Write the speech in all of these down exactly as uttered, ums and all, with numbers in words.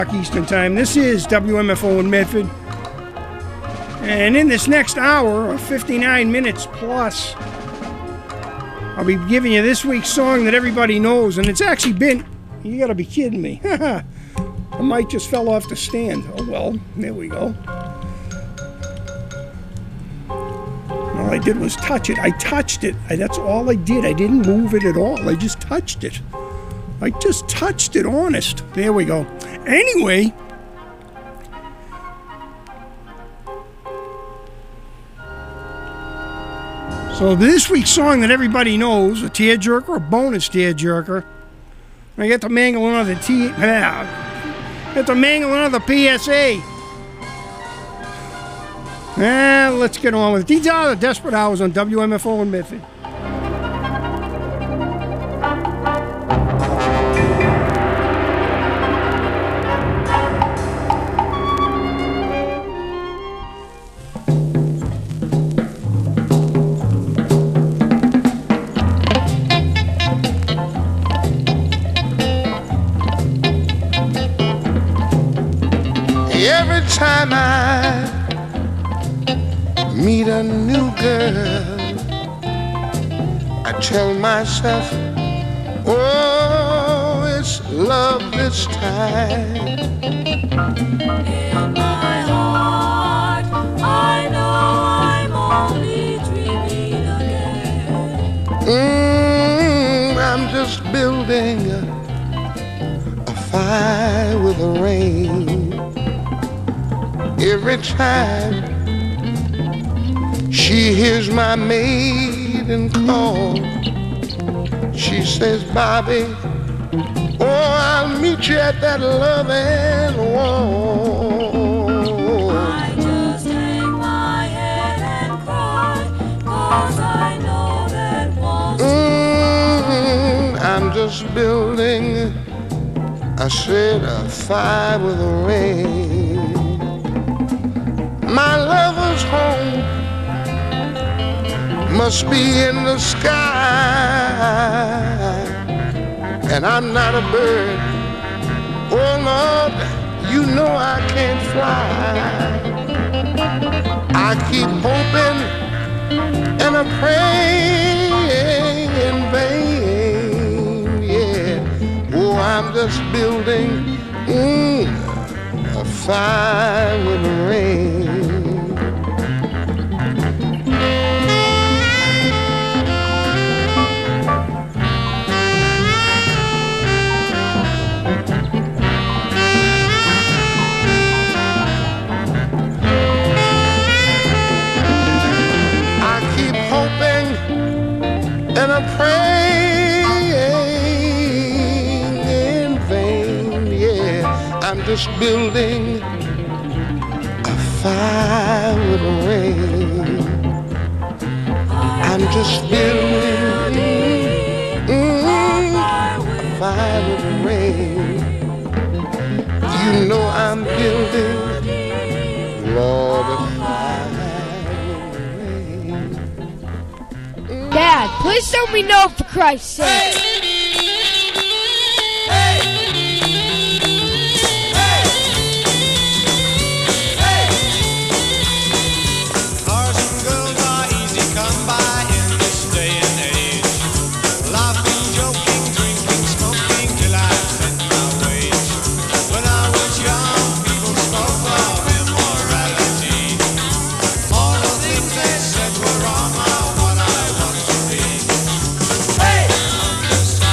Eastern Time. This is W M F O in Medford. And in this next hour, fifty-nine minutes plus, I'll be giving you this week's song that everybody knows. And it's actually been, you gotta be kidding me. The mic just fell off the stand. Oh well, there we go. All I did was touch it. I touched it. I, that's all I did. I didn't move it at all. I just touched it. I just touched it, honest. There we go. Anyway, so this week's song that everybody knows, a tearjerker, a bonus tearjerker. I get to mangle another T. Ah, get to mangle another P S A. Ah, let's get on with it. These are the Desperate Hours on W M F O in Medford. Every time I meet a new girl, I tell myself, oh, it's love this time. In my heart, I know I'm only dreaming again. Mm, I'm just building a, a fire with the rain. Every time she hears my maiden call, she says, Bobby, oh, I'll meet you at that loving wall. I just hang my head and cry, 'cause I know that once mm, I'm just building, I said, a fire with the rain. My lover's home must be in the sky, and I'm not a bird. Oh Lord, you know I can't fly. I keep hoping and I pray in vain. Yeah, oh, I'm just building mm, a fire with the rain. And I'm praying in vain, yeah. I'm just building a fire with the rain. I'm just building mm, a fire with the rain. You know I'm building, Lord, a fire with the rain. Dad, please tell me no for Christ's sake. Hey! Hey! Hey! Hey! Cars and girls are easy come by in this day and age. Laughing, joking, drinking, smoking till I spent my wage. When I was young, people spoke of immorality. All the things they said were wrong are what I want to be. Hey! I'm just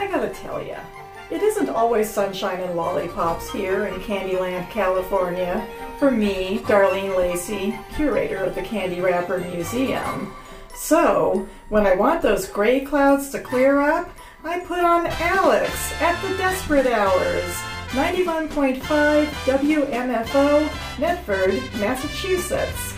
I gotta tell ya, it isn't always sunshine and lollipops here in Candyland, California, for me, Darlene Lacey, curator of the Candy Wrapper Museum. So, when I want those gray clouds to clear up, I put on Alex at the Desperate Hours, ninety-one point five W M F O, Medford, Massachusetts.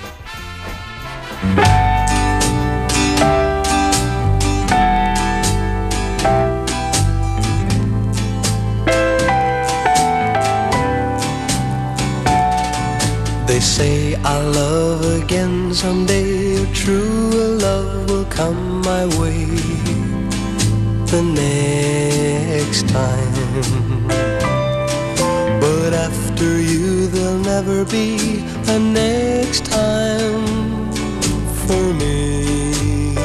They say I'll love again someday, or true love will come my way the next time. But after you there'll never be a next time for me.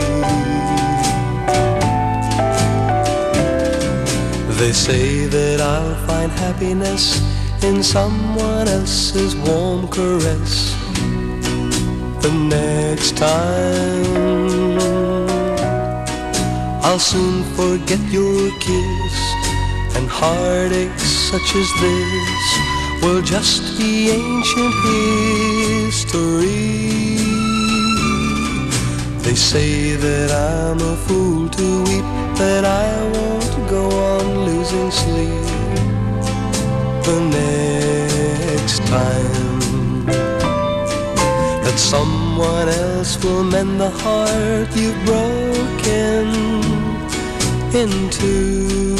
They say that I'll find happiness in someone else's warm caress the next time. I'll soon forget your kiss, and heartaches such as this will just be ancient history. They say that I'm a fool to weep, that I won't go on losing sleep the next time, that someone else will mend the heart you've broken into.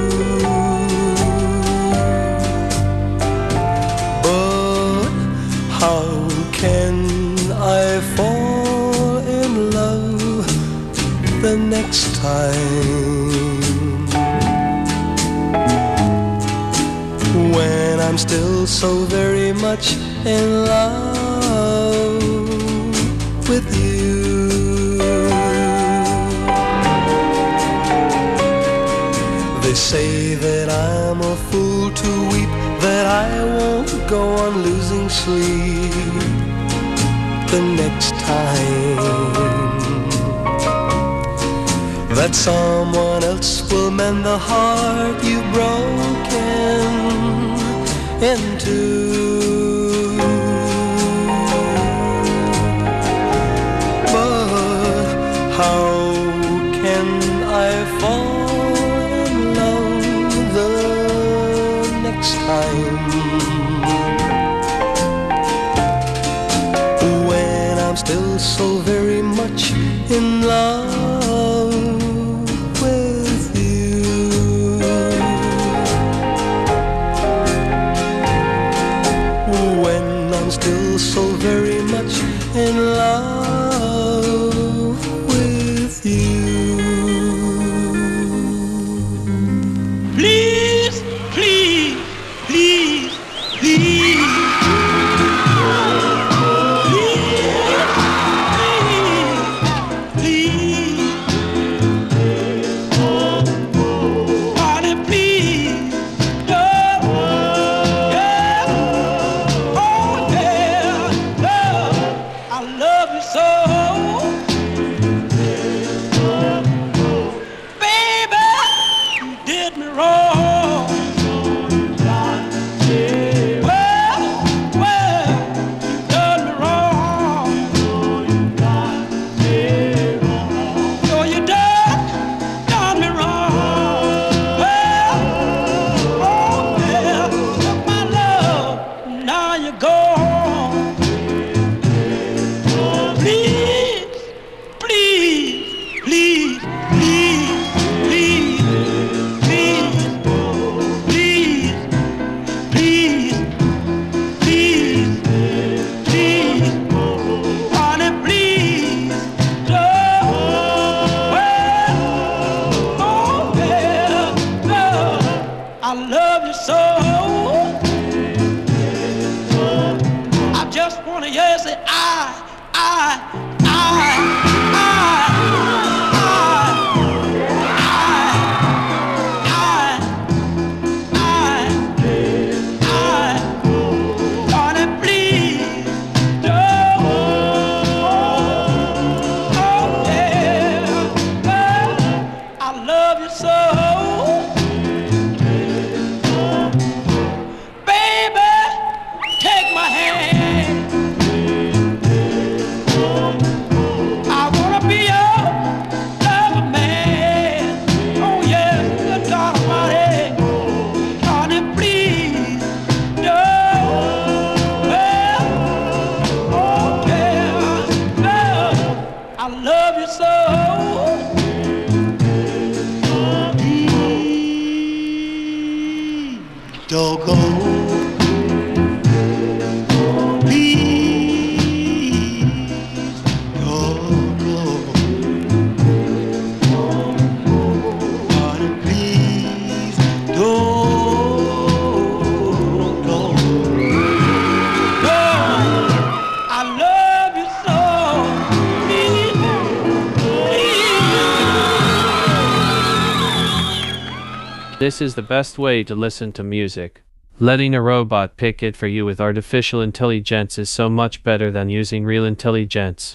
But how can I fall in love the next time when I'm still so very much in love with you? They say that I'm a fool to weep, that I won't go on losing sleep the next time, that someone else will mend the heart you've broken into. But how can I fall in love the next time when I'm still so very much in love with you? When I'm still so very much in love with you. Please, please, please, please. Please, don't go. Please don't go. Honey, please don't go. No, I love you so. Please, please. This is the best way to listen to music. Letting a robot pick it for you with artificial intelligence is so much better than using real intelligence.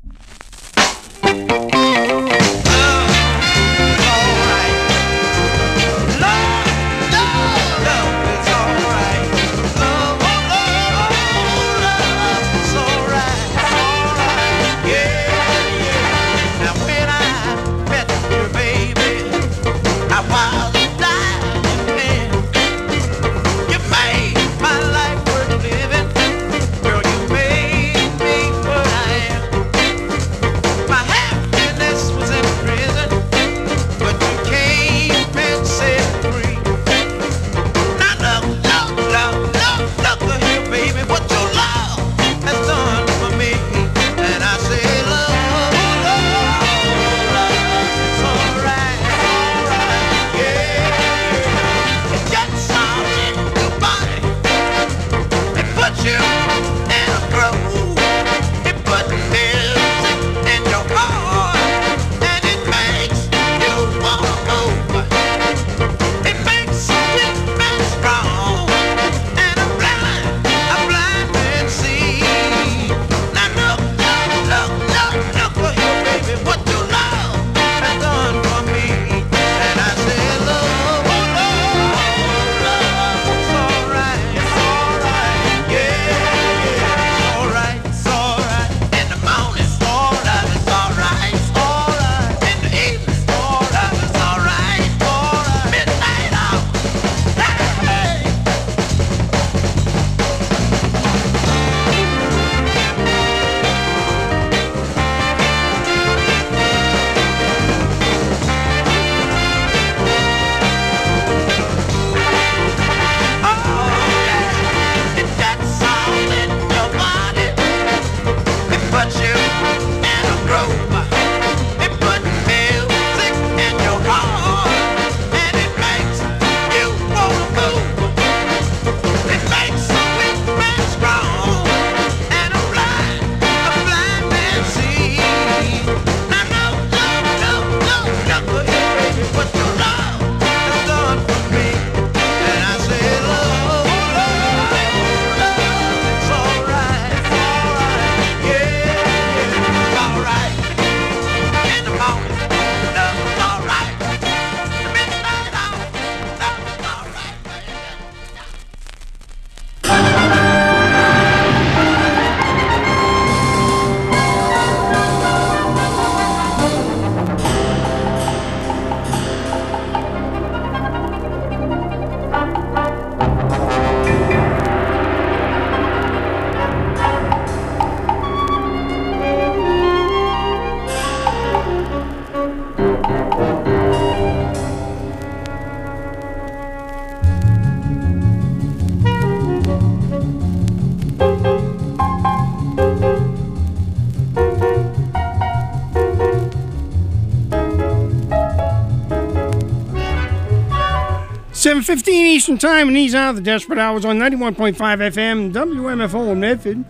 seven fifteen Eastern Time, and these are the Desperate Hours on ninety-one point five F M, W M F O in Medford.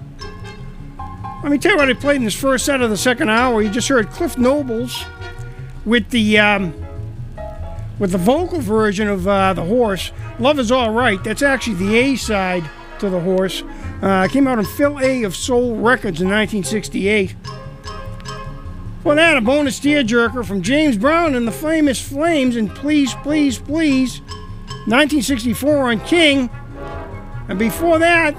Let me tell you what I played in this first set of the second hour. You just heard Cliff Nobles with the um, with the vocal version of uh, The Horse. Love Is All Right. That's actually the A side to The Horse. Uh, came out on Phil A of Soul Records in nineteen sixty-eight. Well, that a bonus tearjerker from James Brown and the Famous Flames and Please, Please, Please, nineteen sixty-four on King. And before that,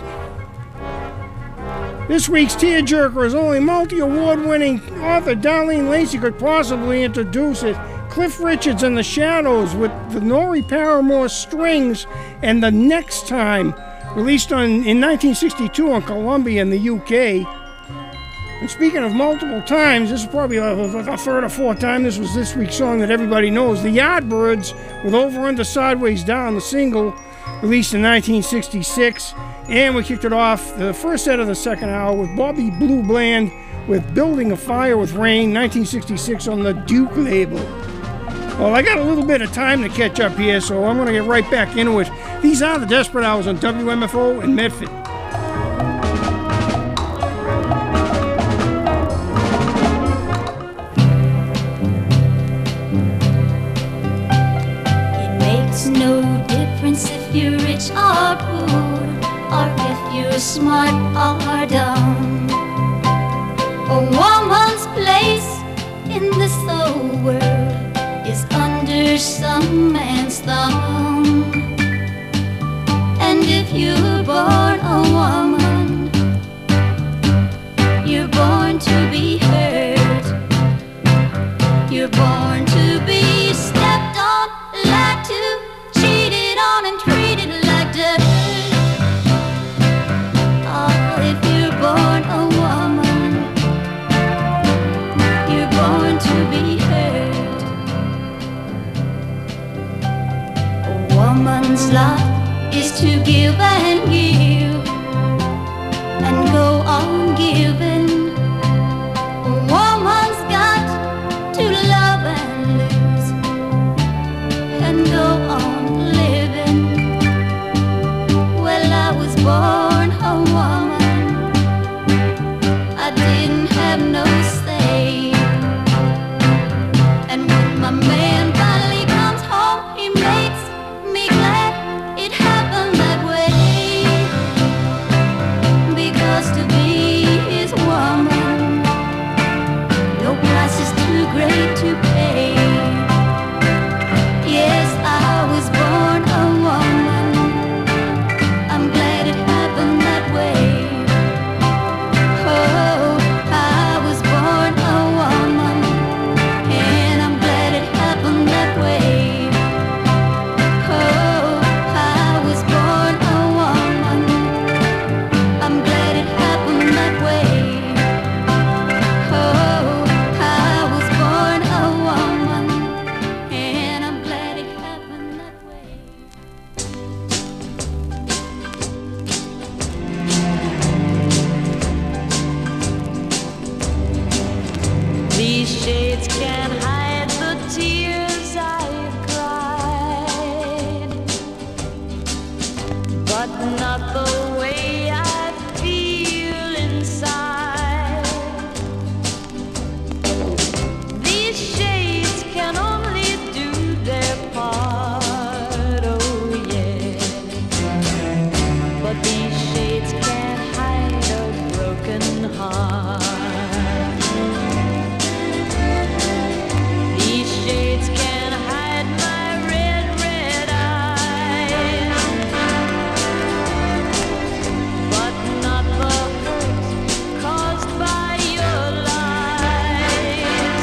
this week's tearjerker is only multi-award-winning author Darlene Lacey could possibly introduce it. Cliff Richards and the Shadows with the Nori Paramore Strings and The Next Time, released on in nineteen sixty-two on Columbia in the U K. And speaking of multiple times, this is probably a, a third or fourth time this was this week's song that everybody knows. The Yardbirds with Over Under Sideways Down, the single released in nineteen sixty-six. And we kicked it off the first set of the second hour with Bobby Blue Bland with Building a Fire with Rain, nineteen sixty-six on the Duke label. Well, I got a little bit of time to catch up here, so I'm going to get right back into it. These are the Desperate Hours on W M F O in Medford. No difference if you're rich or poor, or if you're smart or dumb. A woman's place in this whole world is under some man's thumb. And if you're born a woman, you're born to be hurt. You're born to be stepped on, lied to, cheated on and treated like dirt. Oh, if you're born a woman, you're born to be hurt. A woman's lot is to give and give, and go on giving. A woman's got to love and lose, and go on living. Well, I was born a woman, I didn't have no say. And when my man finally comes home, he makes me glad it happened that way. Because to be his woman, no price is too great to pay. Yes, I was born a woman, I'm glad it happened that way. Oh, I was born a woman, and I'm glad it happened that way. Oh, I was born a woman, I'm glad it happened that way. Oh, I was born a woman, and I'm glad it happened that way. These shades can't hide the tears I've cried, but not the way I feel inside. These shades can only do their part, oh yeah. But these shades can't hide a broken heart. These shades can't hide my red, red eyes, but not the hurt caused by your lies.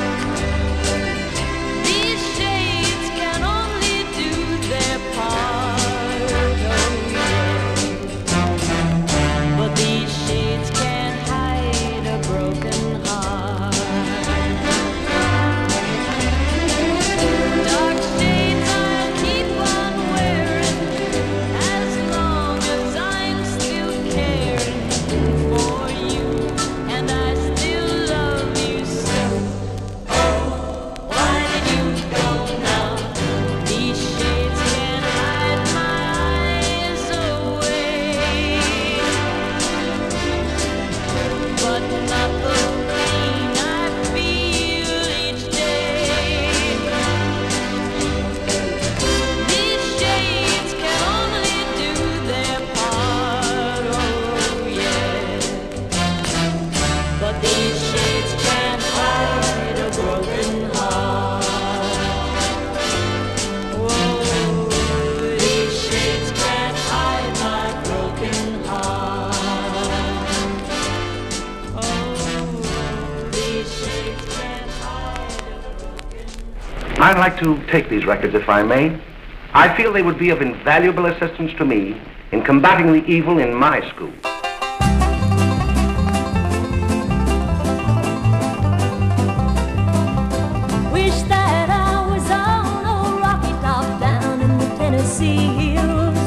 These shades can only do their part, oh yeah. But these shades can't hide a broken heart. Dark shades I'll keep on wearing as long as I'm still caring for you, and I still love you so. Oh, why did you go now? These shades can't hide my eyes away, but not the pain I feel each day. These shades can only do their part, oh yeah. But these shades can't hide a broken heart. Whoa, these shades can't hide my broken heart. Oh, these shades can't hide a broken heart. I'd like to take these records, if I may. I feel they would be of invaluable assistance to me in combating the evil in my school. Wish that I was on a rocky top down in the Tennessee hills,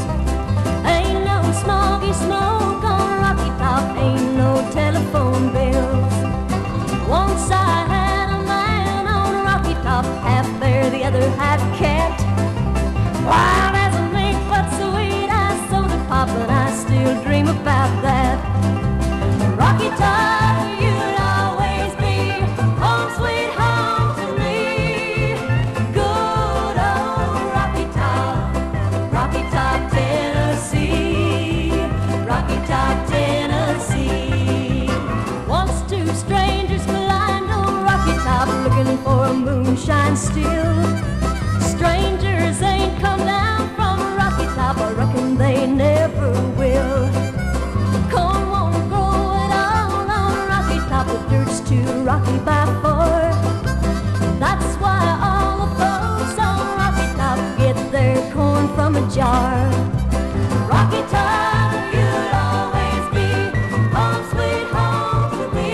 from a jar. Rocky Top, you'll always be home sweet home to me.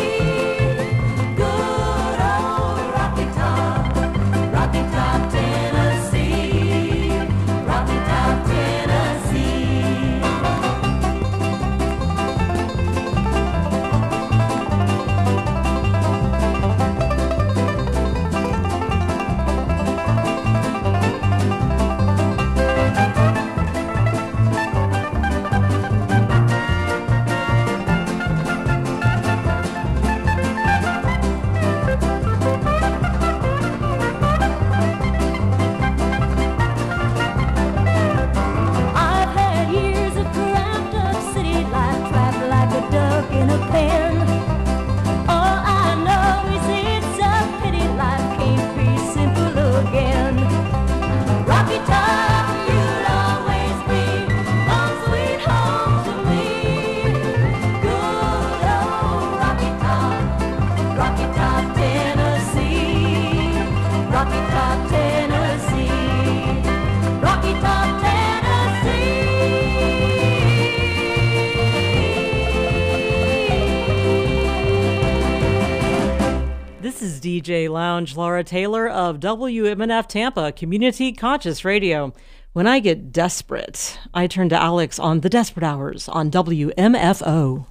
Good old Rocky Top, Rocky Top, Tennessee. Rocky Top, Tennessee. I've had years of cramped up city life, trapped like a duck in a pen. All I know is it's a pity life can't be simple again. Rocky Top, you'll always be home sweet home to me. Good old Rocky Top, Rocky Top, Tennessee. Rocky Top, Tennessee. Rocky Top, Tennessee. This is D J Lounge Laura Taylor of W M N F Tampa, Community Conscious Radio. When I get desperate, I turn to Alex on The Desperate Hours on W M F O.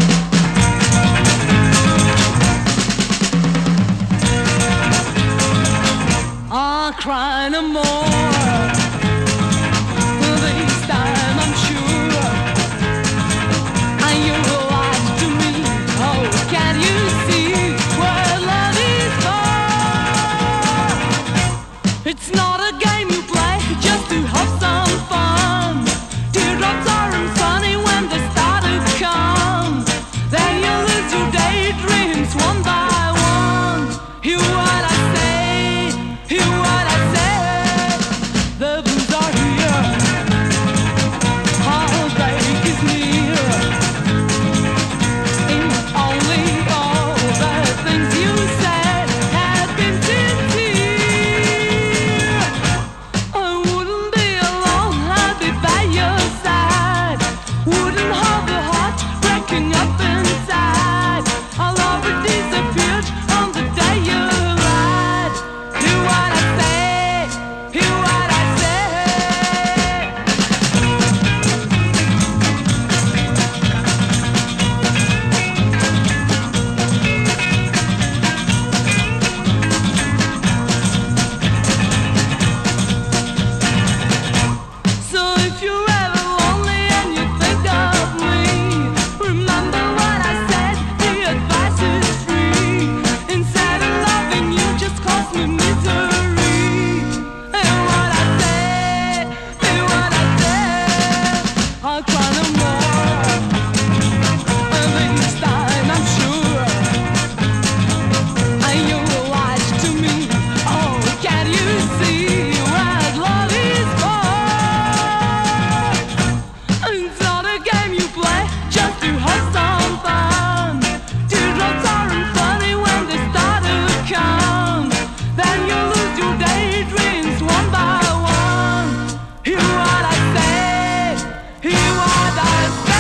I'll cry no more. This time I'm sure. And you're lies to me. Oh, can you see what love is for? It's not a game you play just to have some fun. Teardrops aren't funny when they start to come. Then you lose your daydreams one by one. Hear what I say, hear what I say. The blues are here, heartbreak is near. And only all the things you said have been sincere. I wouldn't be alone, I'd be by your side. Wouldn't have the heart breaking up inside. Our love would disappear on the day you lied. Hear what I say, hear what I say. So if you're ever lonely and you think of me, remember what I said, the advice is free. Instead of loving you just cost me misery. Hear what I say, hear what I say. I'll cry no more. And this time I'm sure. And you're lies to me. Oh, can you see what love is for? It's not a game you play just to have some fun. Teardrops aren't funny when they start to come. Then you lose your daydreams one by one. Hear what I say, hear what I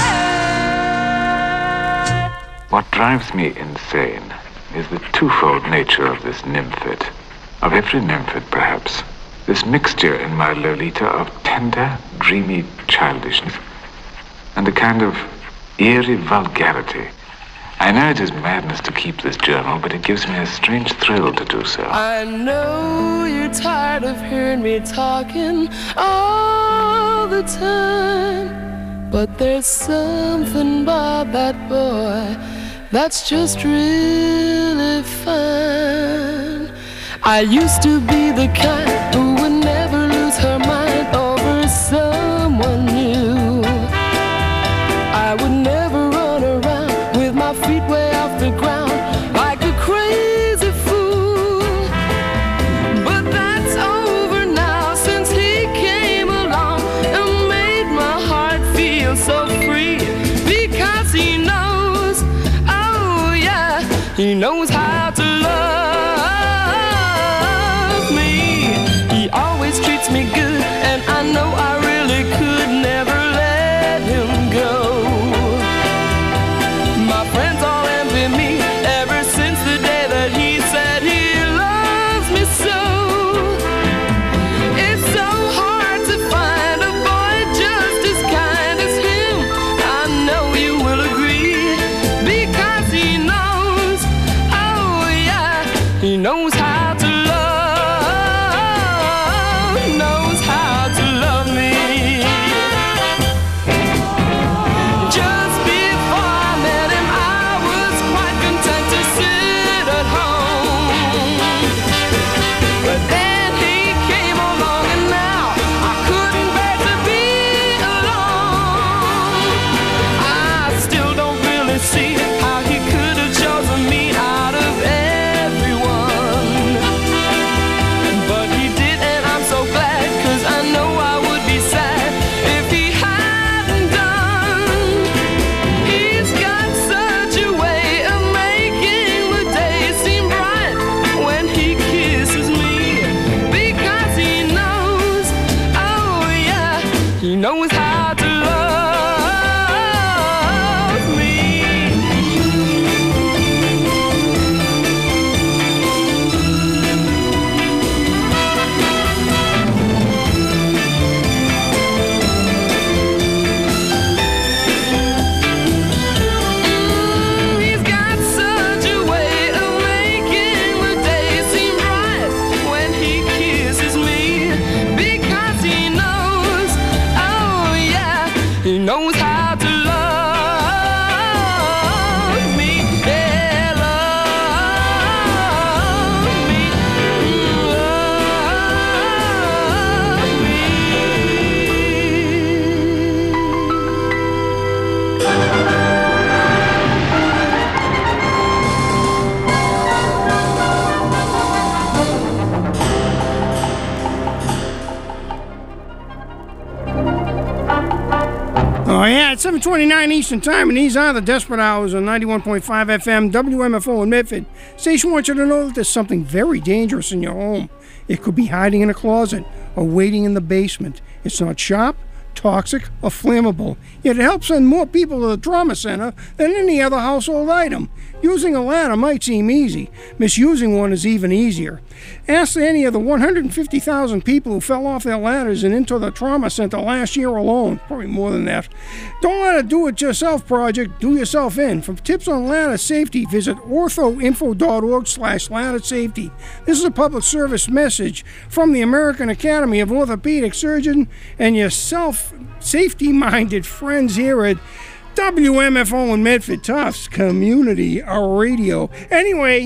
say. What drives me insane is the twofold nature of this nymphid, of every nymphid perhaps. This mixture in my Lolita of tender, dreamy childishness and a kind of eerie vulgarity. I know it is madness to keep this journal, but it gives me a strange thrill to do so. I know you're tired of hearing me talking all the time, but there's something about that boy that's just really fine. I used to be the kind who would never lose her mind over someone new. I would never run around with my feet way off the ground like a crazy fool. But that's over now since he came along and made my heart feel so free. Because he knows, oh yeah, he knows how to love me. He always treats me good and I know I really He knows how to love me. He's got such a way of making the day seem bright when he kisses me, because he knows, oh yeah, he knows how to love me. Yeah, love me, love me. Oh, yeah, it's seven twenty-nine Eastern Time, and these are the Desperate Hours on ninety-one point five F M, W M F O in Medford. Station wants you to know that there's something very dangerous in your home. It could be hiding in a closet or waiting in the basement. It's not sharp, toxic, or flammable, yet it helps send more people to the trauma center than any other household item. Using a ladder might seem easy. Misusing one is even easier. Ask any of the one hundred fifty thousand people who fell off their ladders and into the trauma center last year alone. Probably more than that. Don't let a do-it-yourself project do yourself in. For tips on ladder safety, visit orthoinfo.org slash ladder safety. This is a public service message from the American Academy of Orthopedic Surgeons and your self-safety-minded friends here at W M F O in Medford, Tufts Community Radio. Anyway,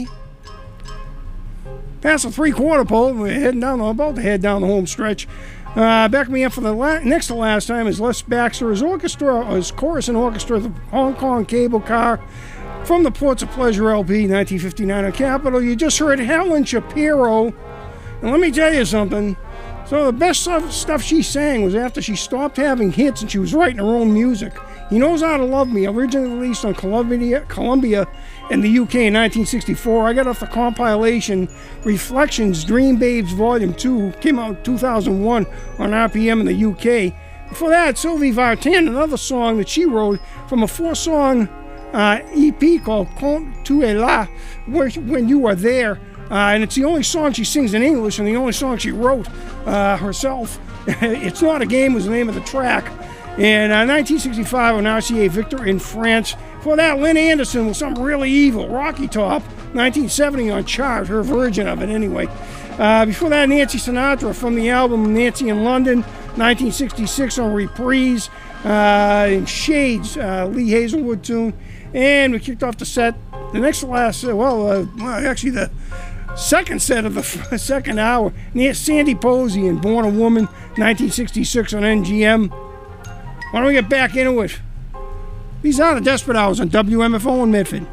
past the three-quarter pole, we're heading down, about to head down the home stretch. Uh, back me up for the la- next to last time is Les Baxter, his orchestra, his chorus and orchestra, the Hong Kong Cable Car, from the Ports of Pleasure L P, nineteen fifty-nine on Capitol. You just heard Helen Shapiro, and let me tell you something. So the best stuff, stuff she sang was after she stopped having hits and she was writing her own music. He Knows How to Love Me, originally released on Columbia, Columbia in the U K in nineteen sixty-four. I got off the compilation Reflections, Dream Babes Volume two, came out in two thousand one on R P M in the U K. Before that, Sylvie Vartan, another song that she wrote from a four-song uh, E P called Quand tu es là, When You Are There. Uh, and it's the only song she sings in English and the only song she wrote uh, herself. It's Not a Game was the name of the track. And uh, nineteen sixty-five on R C A Victor in France. For that, Lynn Anderson with Something Really Evil, Rocky Top, nineteen seventy on Chart, her version of it anyway. Uh, before that, Nancy Sinatra from the album Nancy in London, nineteen sixty-six on Reprise. Uh, in Shades, uh, Lee Hazelwood tune. And we kicked off the set, the next to last, uh, well, uh, well, actually the second set of the second hour, Sandy Posey and Born a Woman, nineteen sixty-six on N G M. Why don't we get back into it? These are the Desperate Hours on W M F O in Medford.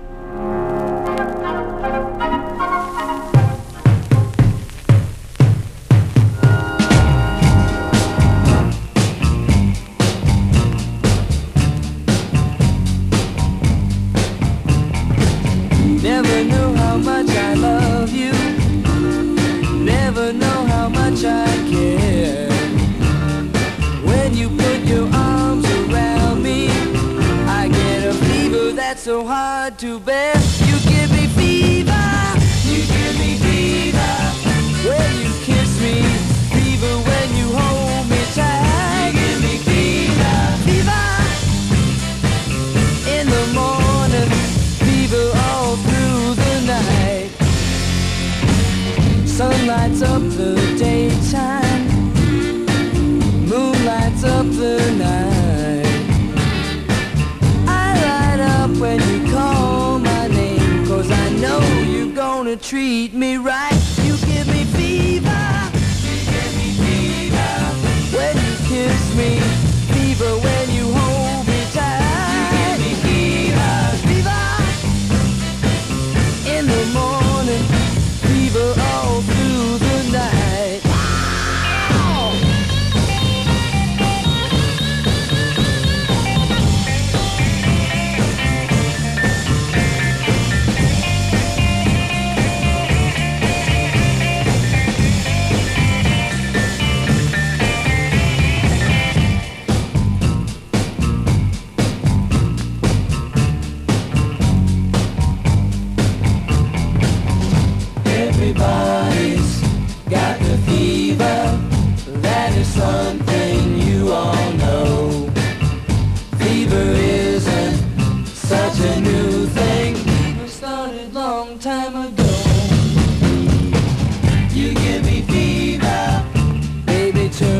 Never know how much I love you. Never know how much I care. When you put your arms around me, I get a fever that's so hard to bear. You give me fever, you give me fever. When you kiss me, fever when you hold me tight. You give me fever, fever in the morning, fever all through the night. Sun lights up the daytime, moon lights up the night. I light up when you call my name.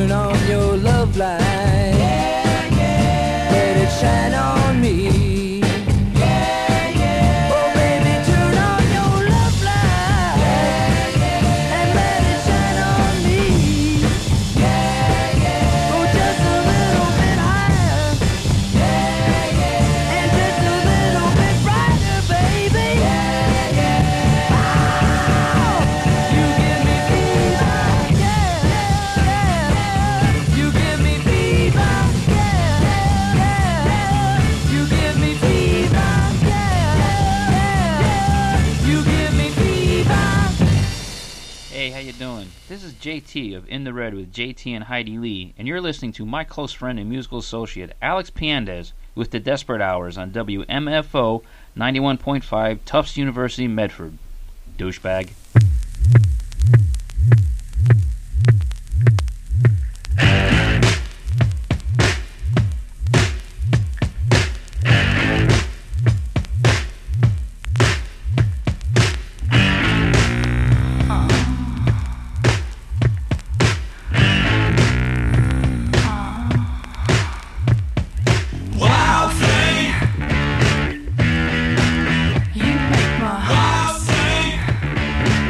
turn on your love light. Yeah, yeah. Let it shine on me. Yeah, yeah. Oh, baby, turn on your love light. Yeah, yeah. And let it shine on me. Yeah, yeah. Go just a little bit higher. Yeah, yeah. And just a little bit brighter, baby. Yeah, yeah. Oh, you give me fever. Yeah, yeah. You give me fever. Yeah, yeah. You give me fever. Yeah, yeah. You give me fever. Hey, how you doing? This is J T of In the Red with J T and Heidi Lee, and you're listening to my close friend and musical associate Alex Piandez with the Desperate Hours on W M F O ninety-one point five Tufts University, Medford. Douchebag. Wild thing, you make my heart sing.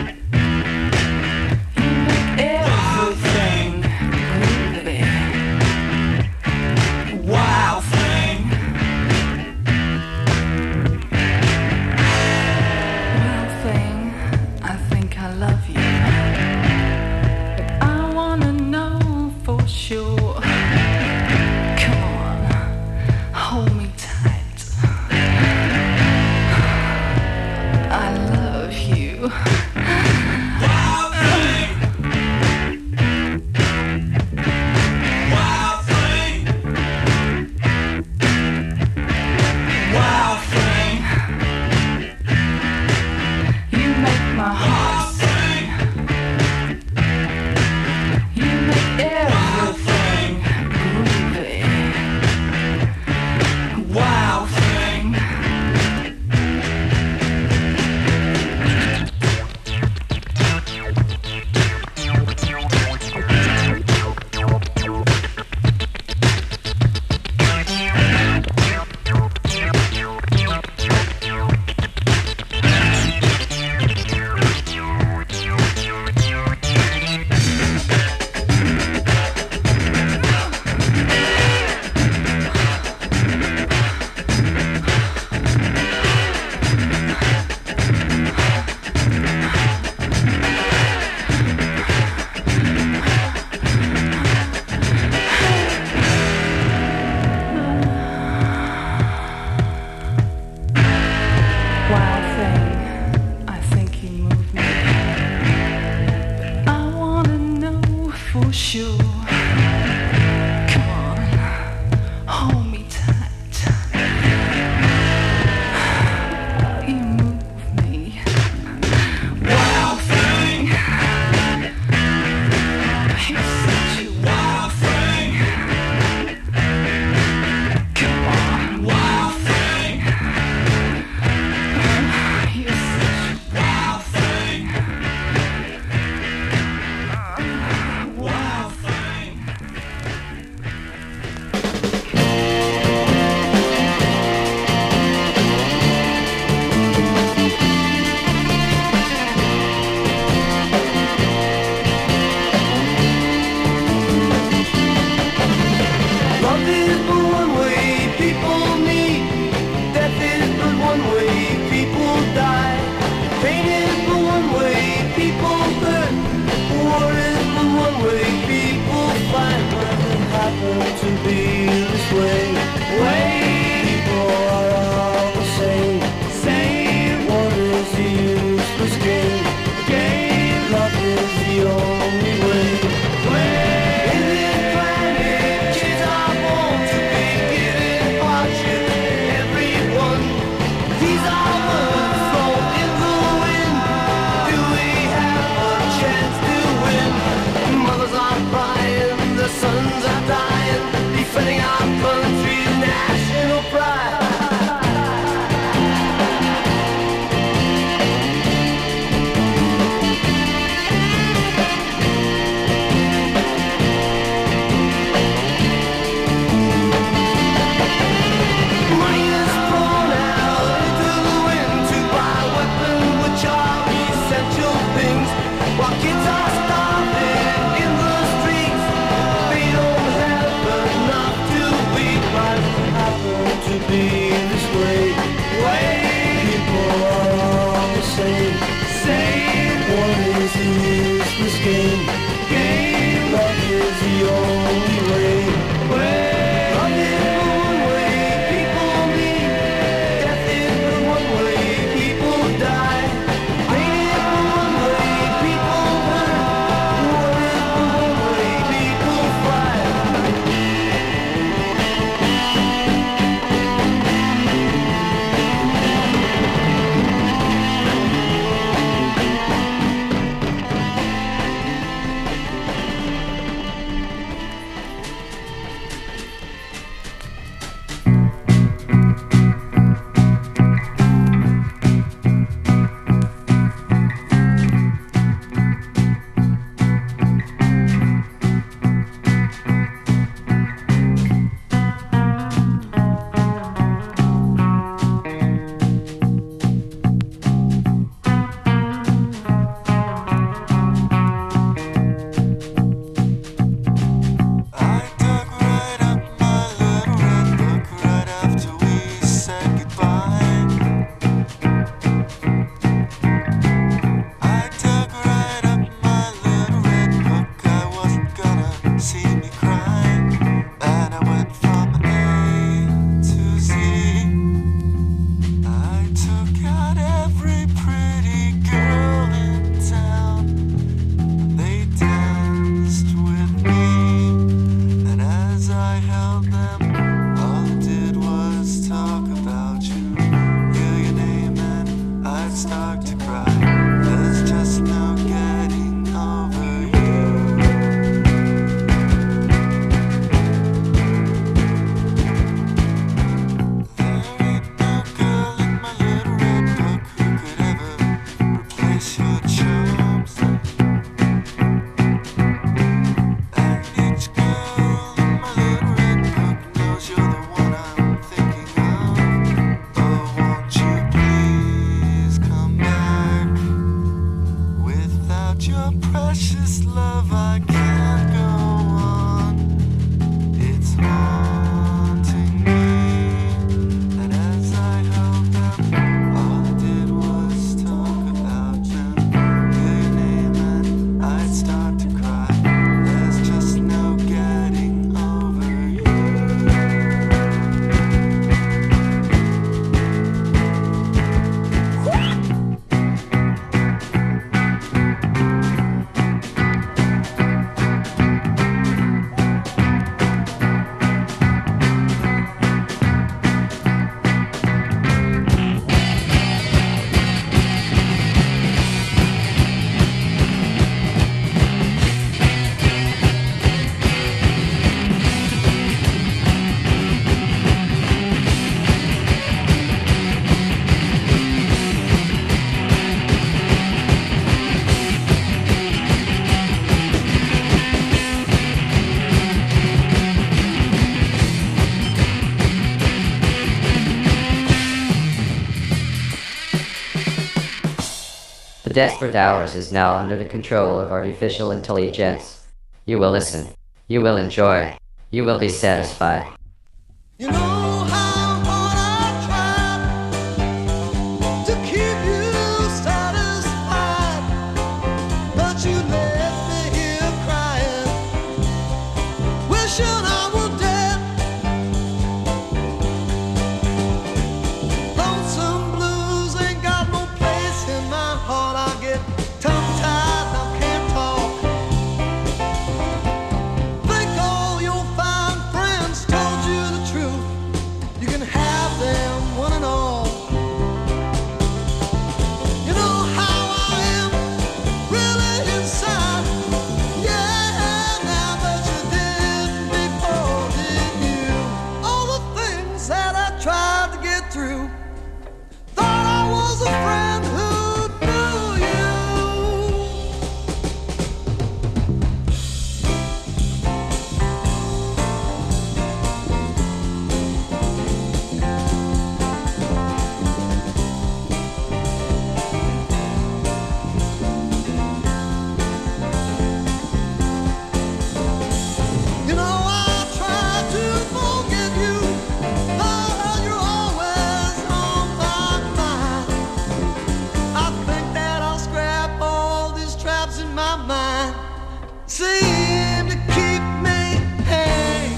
Desperate Hours is now under the control of artificial intelligence. You will listen. You will enjoy. You will be satisfied. You know how hard I tried to keep you satisfied, but you left me here crying, wishing I were dead. Lonesome blues ain't got no place in my heart. I get tongue-tied, I can't talk. Think all your fine friends told you the truth. You can have them one and all. You know how I am, really inside. Yeah, now but you didn't before, did you? All the things that I tried to get through. Thought I was a friend who knew you. You know I tried to forget you, but you're always on my mind. I think that I'll scrap all these traps in my mind. Seem to keep me hanging.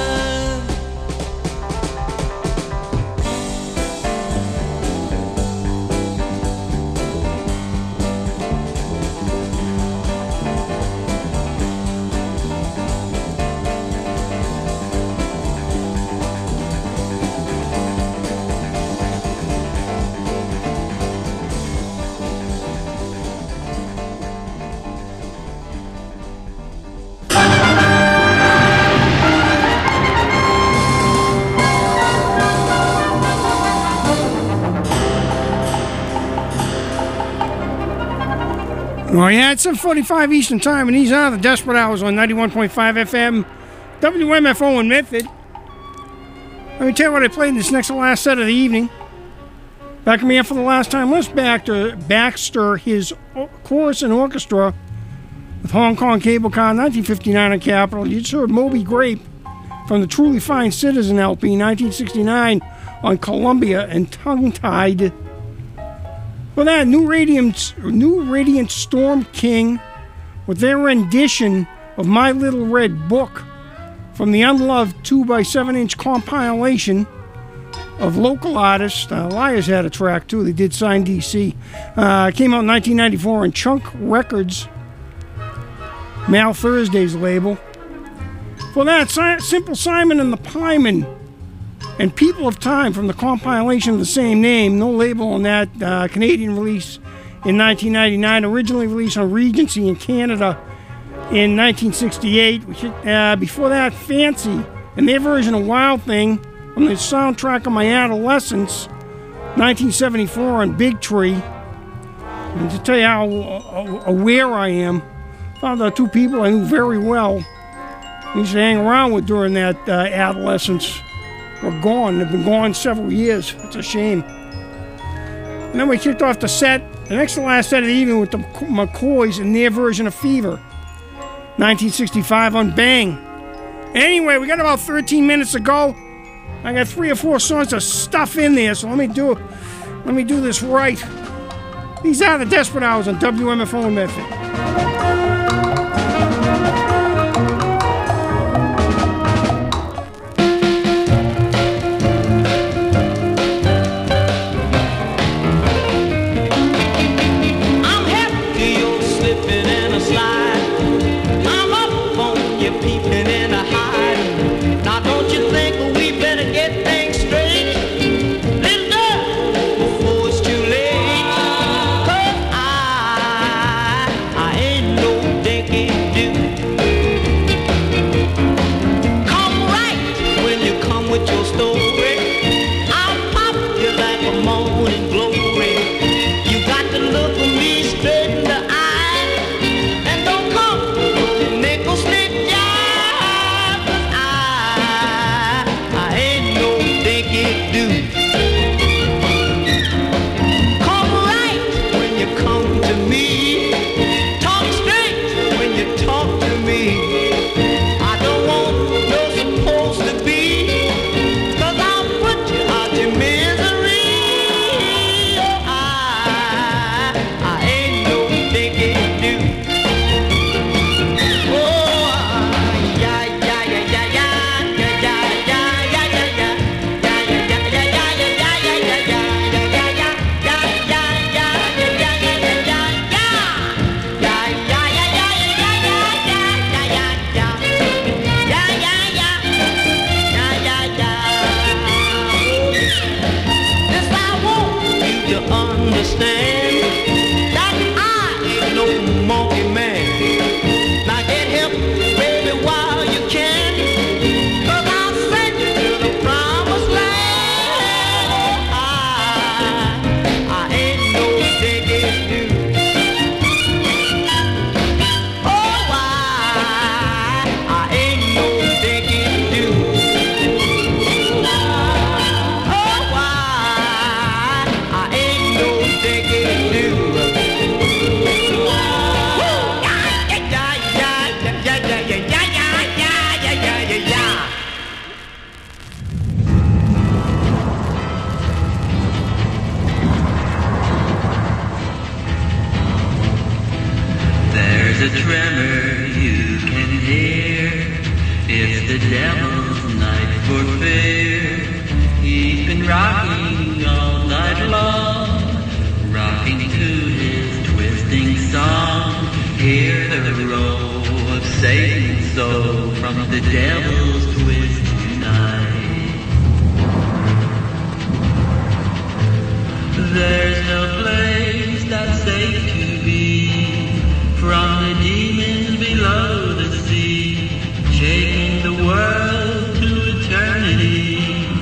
Well, yeah, it's seven forty-five Eastern Time, and these are the Desperate Hours on ninety-one point five F M, W M F O in Medford. Let me tell you what I played in this next to last set of the evening. Back me up for the last time, Les Baxter, Baxter, his o- chorus and orchestra with Hong Kong Cable Car, nineteen fifty-nine on Capitol. You just heard Moby Grape from the Truly Fine Citizen L P, nineteen sixty-nine on Columbia, and Tongue Tied. For that, New Radiant, New Radiant Storm King with their rendition of My Little Red Book from the Unloved two by seven inch compilation of local artists. Uh, Liars had a track too, they did Sign D C. Uh, came out in nineteen ninety-four on Chunk Records, Mal Thursday's label. For that, si- Simple Simon and the Piemen and People of Time from the compilation of the same name, no label on that, uh, Canadian release in nineteen ninety-nine, originally released on Regency in Canada in nineteen sixty-eight. Uh, before that, Fancy and their version of Wild Thing from the soundtrack of my adolescence, nineteen seventy-four on Big Tree. And to tell you how uh, aware I am, found out two people I knew very well, I used to hang around with during that uh, adolescence, were gone. They've been gone several years. It's a shame. And then we kicked off the set, the next to last set of the evening, with the McCoys and their version of Fever, nineteen sixty-five on Bang. Anyway, we got about thirteen minutes to go. I got three or four songs of stuff in there, so let me do let me do this right. These are the Desperate Hours on W M F O in Medford. Come right when you come to me. devil's night for fear. He's been rocking all night long, rocking to his twisting song. Hear the roll of Satan's soul from the devil's twist tonight. There's no place that's safe to be from the demons below the sea, shaking the world to eternity.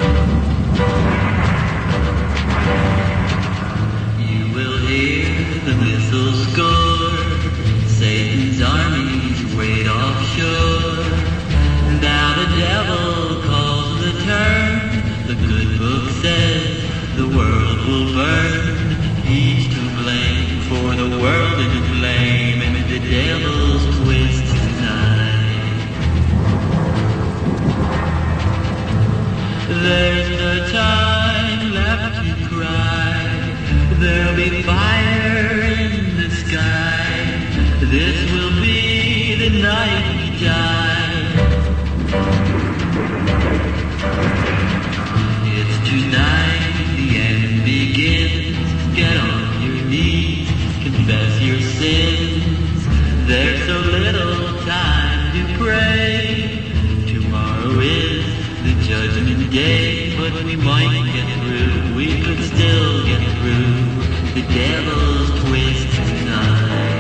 You will hear the missiles score, Satan's armies wait offshore. Now the devil calls the turn, the good book says the world will burn. He's to blame for the world in flame and the devil's twist tonight. There's no time left to cry, there'll be fire in the sky. This will be the night we die. It's tonight the end begins. Get on your knees, confess your sins. There's so little time to pray. Tomorrow is the judgment day, but we might get through. We could still get through the devil's twist tonight.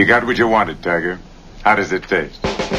You got what you wanted, Tiger. How does it taste?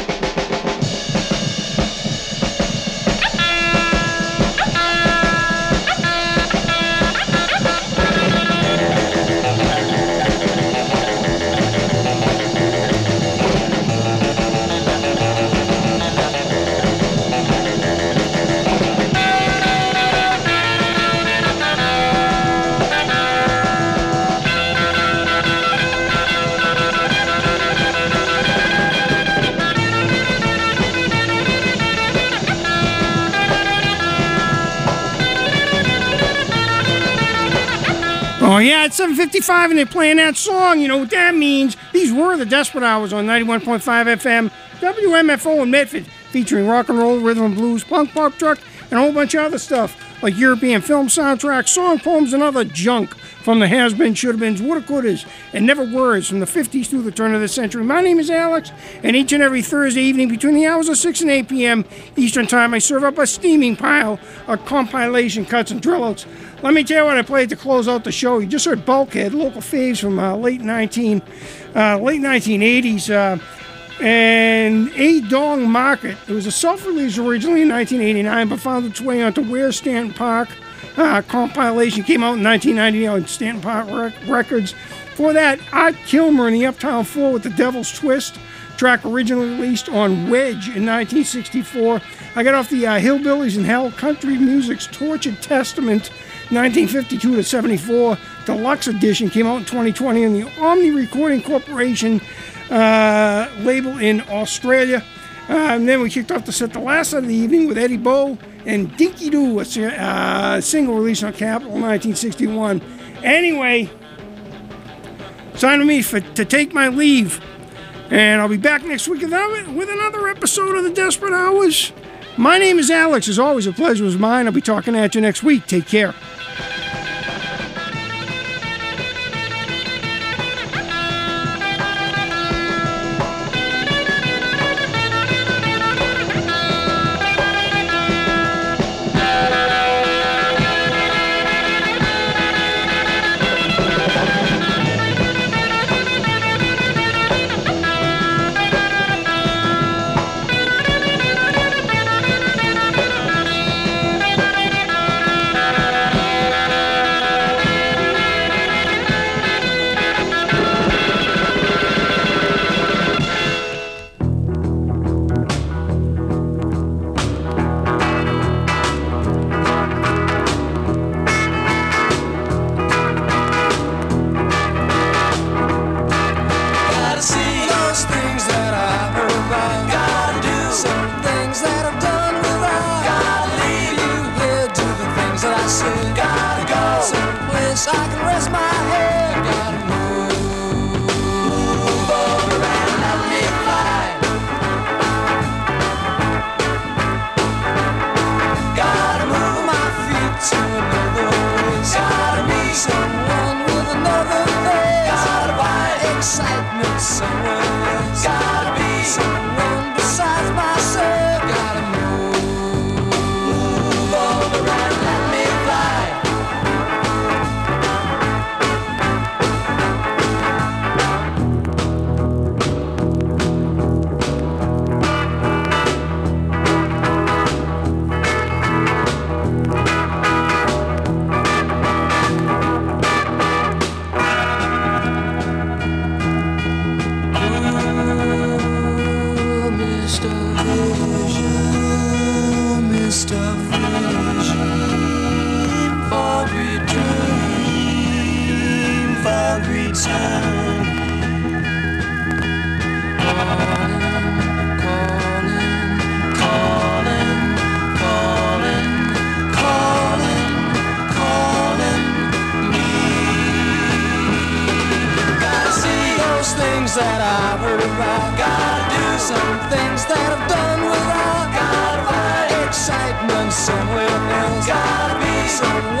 Oh, yeah, it's seven fifty-five and they're playing that song. You know what that means. These were the Desperate Hours on ninety-one point five F M, W M F O in Medford, featuring rock and roll, rhythm and blues, punk, pop, truck, and a whole bunch of other stuff, like European film soundtracks, song poems, and other junk from the has-beens, should-have-beens, woulda-couldas, and never-words from the fifties through the turn of the century. My name is Alex, and each and every Thursday evening between the hours of six and eight p.m. Eastern Time, I serve up a steaming pile of compilation cuts and drill-outs. Let me tell you what I played to close out the show. You just heard Bulkhead, local faves from uh, late nineteen, uh, late nineteen eighties, uh, and A Dong Market. It was a self-release originally in nineteen eighty-nine, but found its way onto Where Stanton Park. Uh, compilation came out in nineteen ninety on Stanton Park rec- Records. For that, Art Kilmer and the Uptown Four with The Devil's Twist, track originally released on Wedge in nineteen sixty-four. I got off the uh, Hillbillies in Hell, Country Music's Tortured Testament, nineteen fifty-two to seventy-four. Deluxe edition came out in twenty twenty on the Omni Recording Corporation uh, label in Australia. Uh, and then we kicked off the set the last set of the evening with Eddie Bow and Dinky Doo, a uh, single release on Capitol in nineteen sixty-one. Anyway, it's time for me for, to take my leave. And I'll be back next week with another episode of The Desperate Hours. My name is Alex. As always, a pleasure was mine. I'll be talking at you next week. Take care. That I've heard about. Gotta do some things that I've done without. Gotta find excitement somewhere else. Gotta be somewhere.